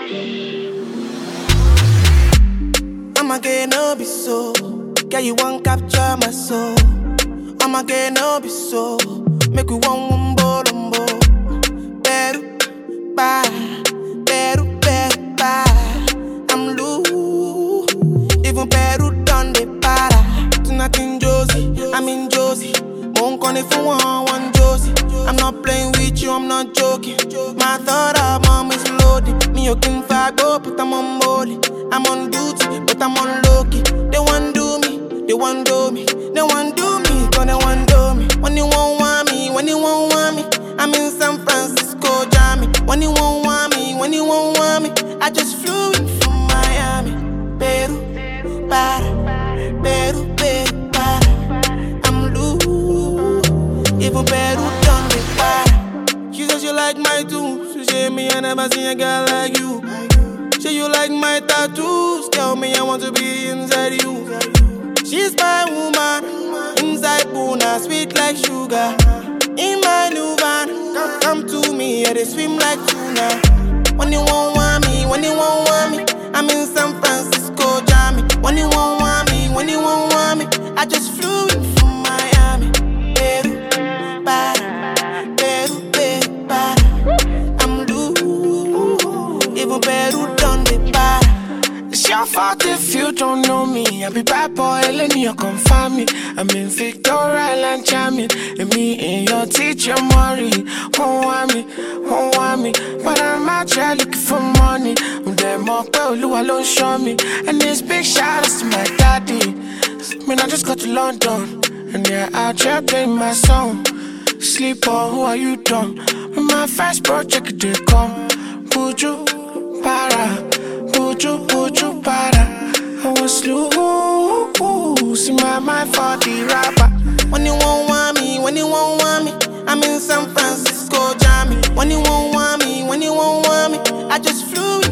I'ma get no be so. Girl, you won't capture my soul. I'ma get no be so. Make we one wumbo lumbo. Beru, bye. Beru, beru, bye. I'm loose. Even Peru done the para. Tonight in Josie, I'm in Josie. Won't call it for one Josie. I'm not playing with you, I'm not joking. My thought of mom is loaded. Me you can fago, but I'm on molly. I'm on duty, but I'm on low-key. They want do me, they want do me. They want do me, cause they want do me. When you won't want me, when you won't want me, I'm in San Francisco, Jammy. When you won't want me, when you won't want me, I just flew in from Miami. Peru, para, Peru, Peru, para. I'm loose, even Peru done me para. She says she like my tunes. She say me I never seen a girl like you. Say you like my tattoos. Tell me I want to be inside you. She's my woman. Inside Puna, sweet like sugar. In my new van, come to me, yeah, they swim like tuna. When you won't want me, when you won't want me, I'm in San Francisco, Jammy. When you won't want me, when you won't want me, I just flew in from Miami. Peru, para, Peru, Peru, para. I'm loose, even Peru done the para. It's your fault if you don't know me. I be bad boy, Eleni, you come find me. I'm in Victoria Island, jamming. And me and your teacher, Maury. Won't want me. But I'm out here looking for money. I'm there more, well, Lou alone show me. And this big shout outs to my daddy. I just got to London. And yeah, out here playing my song. Sleep on, who are you done? When my first project did come. Buju, para. Buju, para. I was loose in my mind for the rapper. When you won't want me, when you won't want me, I'm in San Francisco, Jammy. When you won't want me, when you won't want me, I just flew